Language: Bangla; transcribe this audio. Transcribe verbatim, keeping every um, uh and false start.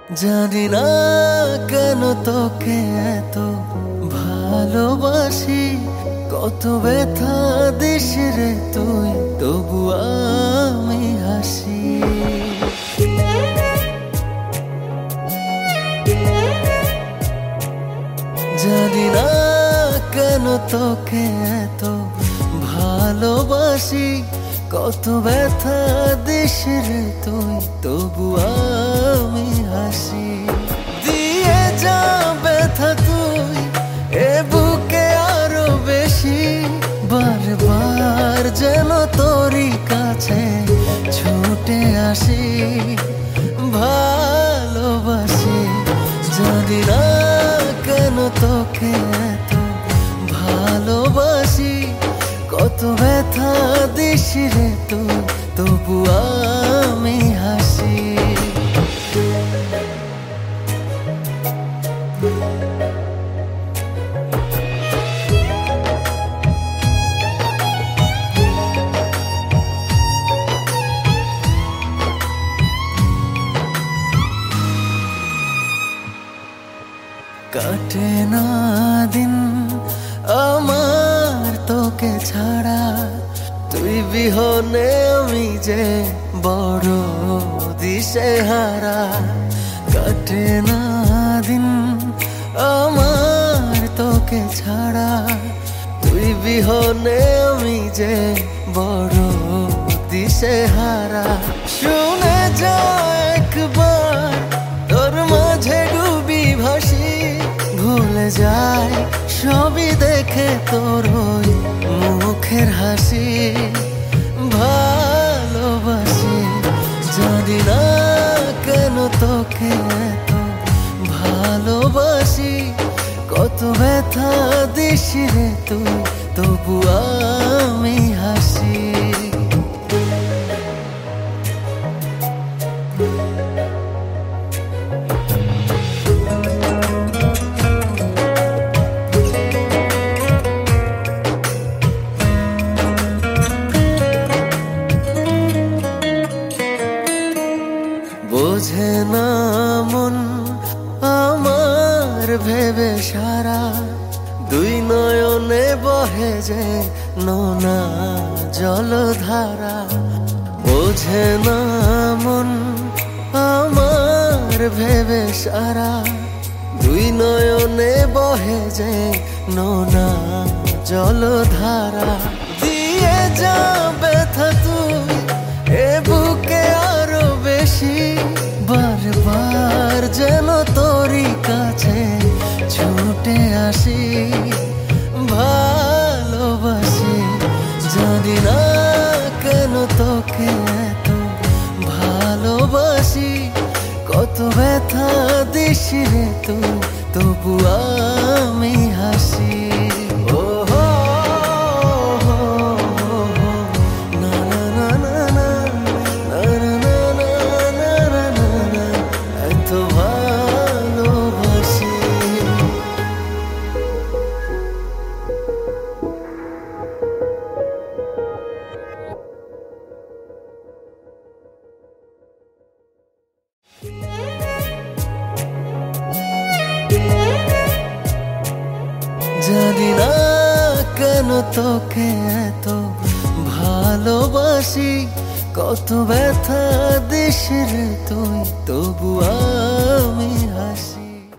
জানি না কেন তোকে এত ভালোবাসি, কত ব্যথা দিস রে তুই, তবু আমি হাসি। জানি না কেন তোকে এত ভালোবাসি, কত ব্যথা দিস রে তুই, তবু আমি হাসি। দিয়ে যা ব্যথা তুই এ বুকে আরো বেশি, বারবার যেন তোরই কাছে ছুটে আসি, ভালোবাসি। জানি না কেন তোকে এত ভালোবাসি, কত ব্যথা দিস রে তুই, তবু আমি হাসি। কাটে না দিন আমার তোকে ছাড়া, তুই বিহনে আমি যে বড় দিশেহারা। কাটে না দিন আমার তোকে ছাড়া, তুই বিহনে আমি যে বড় দিশেহারা। শুনে যা একবার তোর মাঝে ডুবি ভাসি, ভুলে যায় সবই দেখে তোর ওই মুখের হাসি, ভালোবাসি। জানি না কেন তোকে এত ভালোবাসি, কত ব্যথা দিস রে তুই, তবু আমি হাসি। বোঝে না মন আমার ভেবে সারা, দুই নয়নে বহে যে নোনা জলধারা। বোঝে না মন আমার ভেবে সারা, দুই নয়নে বহে যে নোনা জলধারা। দিয়ে যা ব্যথা তুই এ বুকে আরো বেশি, বারবার যেন তোরই কাছে ছুটে আসি, ভালোবাসি। জানি না কেন তোকে এত ভালোবাসি, কত ব্যথা দিস রে তুই, তবু আমি হাসি। জানি না কেন তোকে এত ভালোবাসি, কত ব্যথা দিস রে তুই, তবু আমি হাসি।